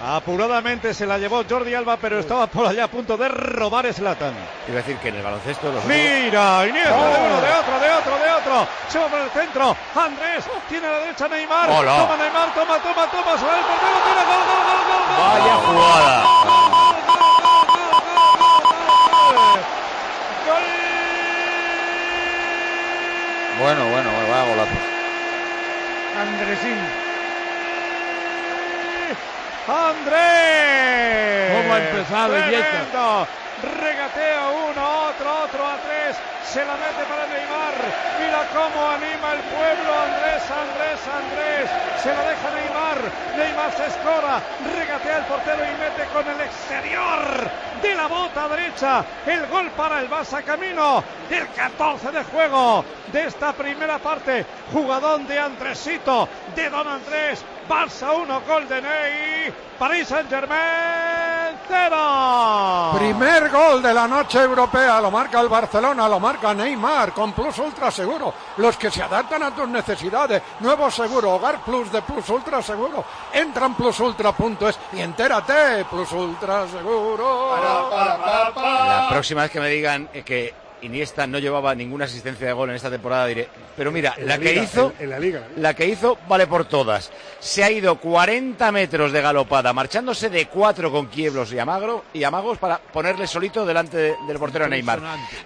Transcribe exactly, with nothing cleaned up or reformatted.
Apuradamente se la llevó Jordi Alba, pero estaba por allá a punto de robar Zlatan. Iba a decir que en el baloncesto los Mira, Iniesta oh. de uno, de otro, de otro, de otro. Se va por el centro. Andrés tiene a la derecha Neymar. Hola. Toma Neymar, toma, toma, toma. Sobre el portero, tira gol, gol, gol, gol, gol. Vaya gol, jugada. Gol, gol, gol, gol, gol, gol. Bueno, bueno, vaya golazo. Andresín. Andrés. ¿Cómo ha empezado Iniesta? Regatea uno, otro, otro a tres. Se la mete para Neymar. Mira cómo anima el pueblo. Andrés, Andrés, Andrés. Se la deja Neymar. Neymar se escora. Regatea el portero y mete con el exterior de la bota derecha. El gol para el Barça, camino del catorce de juego de esta primera parte. Jugadón de Andresito, de Don Andrés. Barça uno, gol de Ney. Paris Saint-Germain cero. Primer gol de la noche europea, lo marca el Barcelona, lo marca Neymar, con Plus Ultra Seguro, los que se adaptan a tus necesidades. Nuevo seguro, Hogar Plus de Plus Ultra Seguro. Entra en plus ultra punto es y entérate, Plus Ultra Seguro. Para, para, para, para. La próxima vez que me digan que Iniesta no llevaba ninguna asistencia de gol en esta temporada, diré, pero mira, en la, la que liga, hizo, en, en la, liga, la, liga. la que hizo vale por todas. Se ha ido cuarenta metros de galopada, marchándose de cuatro con quieblos y, amagro, y amagos para ponerle solito delante de, del portero a Neymar.